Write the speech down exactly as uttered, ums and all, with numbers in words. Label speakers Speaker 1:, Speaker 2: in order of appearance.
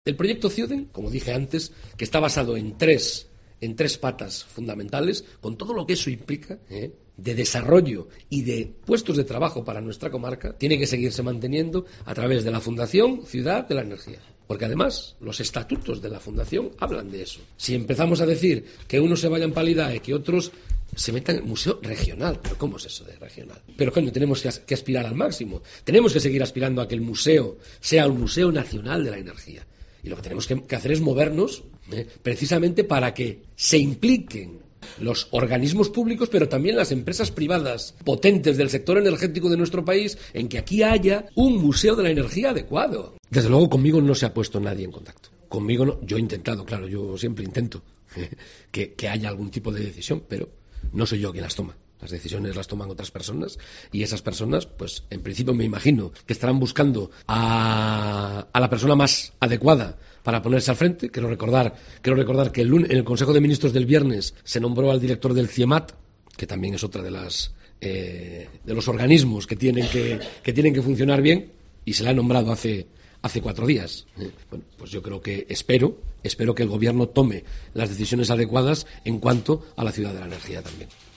Speaker 1: El proyecto Ciuden, como dije antes, que está basado en tres, en tres patas fundamentales, con todo lo que eso implica, ¿eh? de desarrollo y de puestos de trabajo para nuestra comarca, tiene que seguirse manteniendo a través de la Fundación Ciudad de la Energía. Porque además los estatutos de la Fundación hablan de eso. Si empezamos a decir que unos se vayan para el IDAE, que otros se metan en el museo regional, ¿pero cómo es eso de regional? Pero coño, tenemos que, que aspirar al máximo. Tenemos que seguir aspirando a que el museo sea un museo nacional de la energía. Y lo que tenemos que, que hacer es movernos ¿eh? precisamente para que se impliquen los organismos públicos, pero también las empresas privadas potentes del sector energético de nuestro país, en que aquí haya un museo de la energía adecuado. Desde luego conmigo no se ha puesto nadie en contacto. Conmigo no, yo he intentado, claro, yo siempre intento ¿eh? que, que haya algún tipo de decisión, pero no soy yo quien las toma. Las decisiones las toman otras personas y esas personas, pues en principio me imagino que estarán buscando a, a la persona más adecuada para ponerse al frente. Quiero recordar, quiero recordar que el lunes, en el Consejo de Ministros del viernes se nombró al director del CIEMAT, que también es otra de las eh, de los organismos que tienen que, que tienen que funcionar bien, y se le ha nombrado hace hace cuatro días. Eh, bueno, pues yo creo que espero, espero que el Gobierno tome las decisiones adecuadas en cuanto a la ciudad de la energía también.